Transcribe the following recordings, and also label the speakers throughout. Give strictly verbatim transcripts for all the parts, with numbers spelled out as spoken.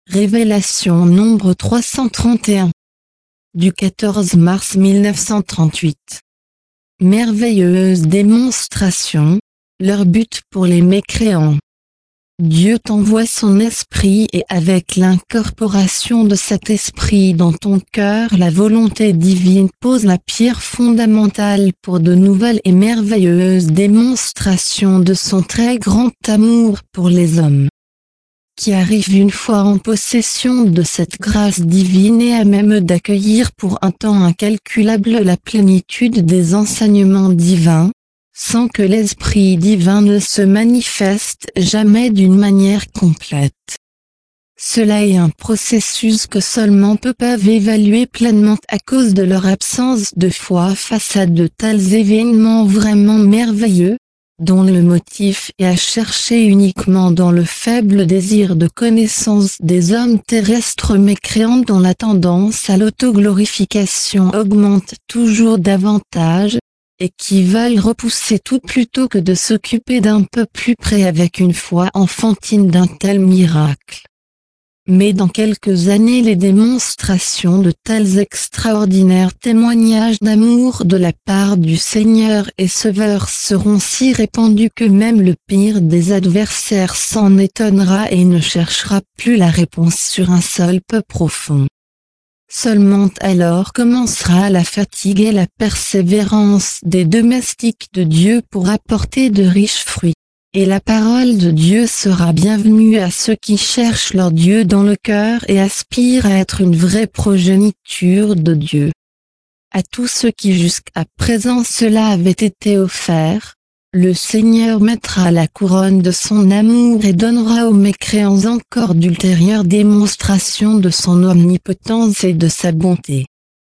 Speaker 1: Révélation nombre trois cent trente et un. Du quatorze mars mille neuf cent trente-huit. Merveilleuse démonstration, leur but pour les mécréants. Dieu t'envoie son esprit et avec l'incorporation de cet esprit dans ton cœur, la volonté divine pose la pierre fondamentale pour de nouvelles et merveilleuses démonstrations de son très grand amour pour les hommes. Qui arrive une fois en possession de cette grâce divine et à même d'accueillir pour un temps incalculable la plénitude des enseignements divins, sans que l'Esprit divin ne se manifeste jamais d'une manière complète. Cela est un processus que seulement peu peuvent évaluer pleinement à cause de leur absence de foi face à de tels événements vraiment merveilleux, dont le motif est à chercher uniquement dans le faible désir de connaissance des hommes terrestres mécréants dont la tendance à l'autoglorification augmente toujours davantage, et qui veulent repousser tout plutôt que de s'occuper d'un peu plus près avec une foi enfantine d'un tel miracle. Mais dans quelques années les démonstrations de tels extraordinaires témoignages d'amour de la part du Seigneur et Sauveur seront si répandus que même le pire des adversaires s'en étonnera et ne cherchera plus la réponse sur un sol peu profond. Seulement alors commencera la fatigue et la persévérance des domestiques de Dieu pour apporter de riches fruits. Et la parole de Dieu sera bienvenue à ceux qui cherchent leur Dieu dans le cœur et aspirent à être une vraie progéniture de Dieu. À tous ceux qui jusqu'à présent cela avait été offert, le Seigneur mettra la couronne de son amour et donnera aux mécréants encore d'ultérieures démonstrations de son omnipotence et de sa bonté.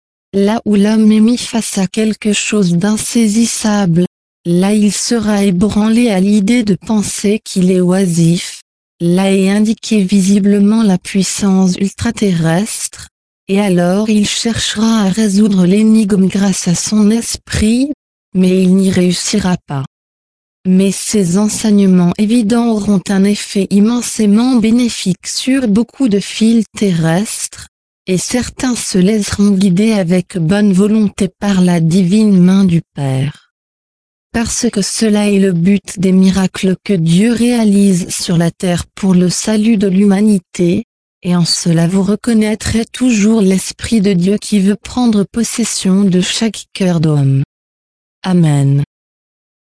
Speaker 1: Là où l'homme est mis face à quelque chose d'insaisissable, là il sera ébranlé à l'idée de penser qu'il est oisif, là est indiquée visiblement la puissance ultraterrestre, et alors il cherchera à résoudre l'énigme grâce à son esprit, mais il n'y réussira pas. Mais ces enseignements évidents auront un effet immensément bénéfique sur beaucoup de fils terrestres, et certains se laisseront guider avec bonne volonté par la divine main du Père. Parce que cela est le but des miracles que Dieu réalise sur la terre pour le salut de l'humanité, et en cela vous reconnaîtrez toujours l'Esprit de Dieu qui veut prendre possession de chaque cœur d'homme. Amen.